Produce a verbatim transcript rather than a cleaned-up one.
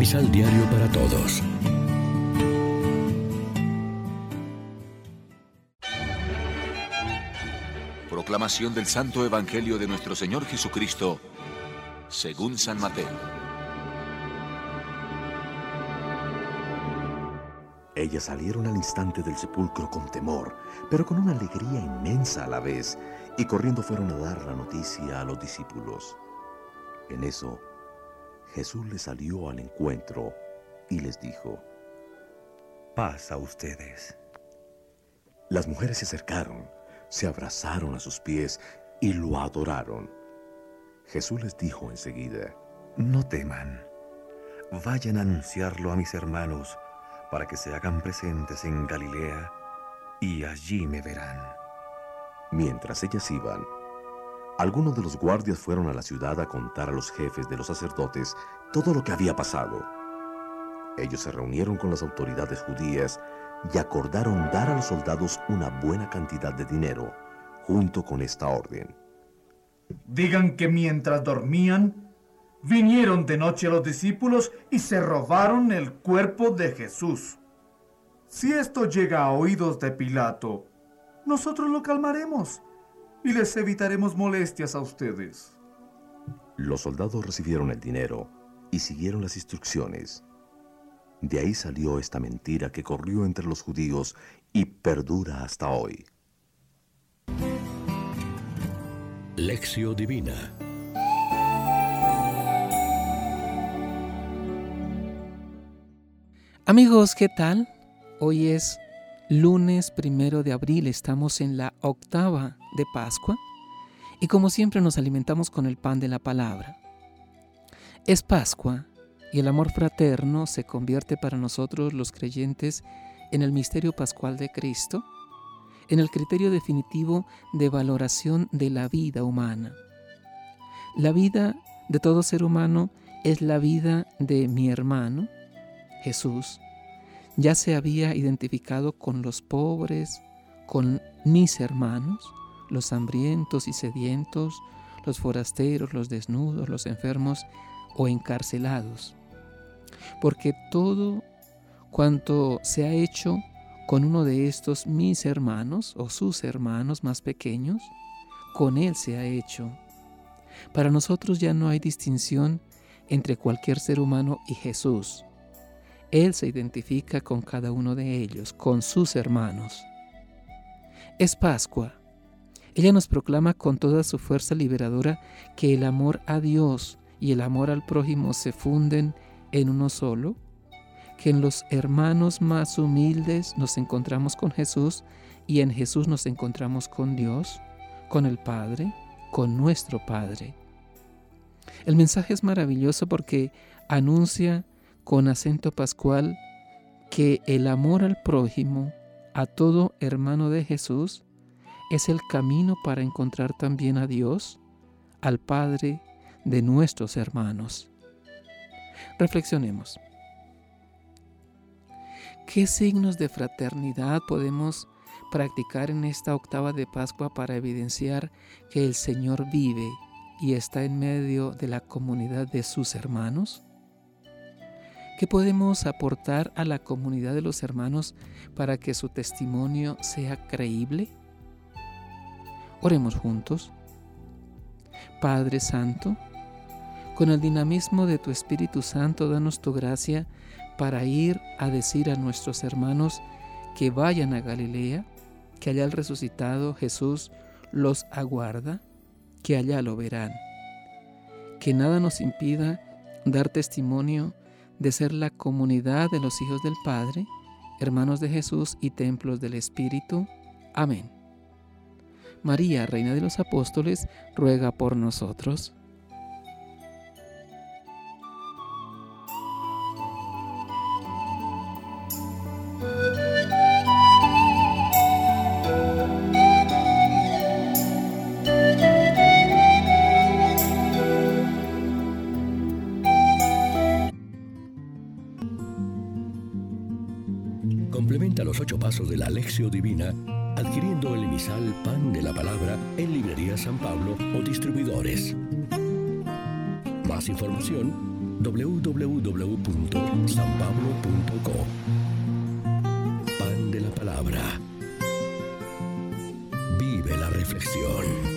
Misal Diario para Todos. Proclamación del Santo Evangelio de nuestro Señor Jesucristo, según San Mateo. Ellas salieron al instante del sepulcro con temor, pero con una alegría inmensa a la vez, y corriendo fueron a dar la noticia a los discípulos. En eso, Jesús les salió al encuentro y les dijo: paz a ustedes. Las mujeres se acercaron, se abrazaron a sus pies y lo adoraron. Jesús les dijo enseguida: no teman, vayan a anunciarlo a mis hermanos, para que se hagan presentes en Galilea, y allí me verán. Mientras ellas iban, algunos de los guardias fueron a la ciudad a contar a los jefes de los sacerdotes todo lo que había pasado. Ellos se reunieron con las autoridades judías y acordaron dar a los soldados una buena cantidad de dinero, junto con esta orden: digan que mientras dormían, vinieron de noche los discípulos y se robaron el cuerpo de Jesús. Si esto llega a oídos de Pilato, nosotros lo calmaremos y les evitaremos molestias a ustedes. Los soldados recibieron el dinero y siguieron las instrucciones. De ahí salió esta mentira que corrió entre los judíos y perdura hasta hoy. Lección Divina. Amigos, ¿qué tal? Hoy es lunes primero de abril, estamos en la octava de Pascua y como siempre nos alimentamos con el pan de la palabra. Es Pascua y el amor fraterno se convierte para nosotros los creyentes en el misterio pascual de Cristo, en el criterio definitivo de valoración de la vida humana. La vida de todo ser humano es la vida de mi hermano, Jesús. Ya se había identificado con los pobres, con mis hermanos, los hambrientos y sedientos, los forasteros, los desnudos, los enfermos o encarcelados. Porque todo cuanto se ha hecho con uno de estos mis hermanos o sus hermanos más pequeños, con él se ha hecho. Para nosotros ya no hay distinción entre cualquier ser humano y Jesús. Él se identifica con cada uno de ellos, con sus hermanos. Es Pascua. Ella nos proclama con toda su fuerza liberadora que el amor a Dios y el amor al prójimo se funden en uno solo, que en los hermanos más humildes nos encontramos con Jesús y en Jesús nos encontramos con Dios, con el Padre, con nuestro Padre. El mensaje es maravilloso porque anuncia con acento pascual que el amor al prójimo, a todo hermano de Jesús, es el camino para encontrar también a Dios, al Padre de nuestros hermanos. Reflexionemos. ¿Qué signos de fraternidad podemos practicar en esta octava de Pascua para evidenciar que el Señor vive y está en medio de la comunidad de sus hermanos? ¿Qué podemos aportar a la comunidad de los hermanos para que su testimonio sea creíble? Oremos juntos. Padre Santo, con el dinamismo de tu Espíritu Santo, danos tu gracia para ir a decir a nuestros hermanos que vayan a Galilea, que allá el resucitado Jesús los aguarda, que allá lo verán. Que nada nos impida dar testimonio de ser la comunidad de los hijos del Padre, hermanos de Jesús y templos del Espíritu. Amén. María, Reina de los Apóstoles, ruega por nosotros. Complementa los ocho pasos de la Lección Divina adquiriendo el emisal Pan de la Palabra en Librería San Pablo o distribuidores. Más información doble u doble u doble u punto san pablo punto co. Pan de la palabra. Vive la reflexión.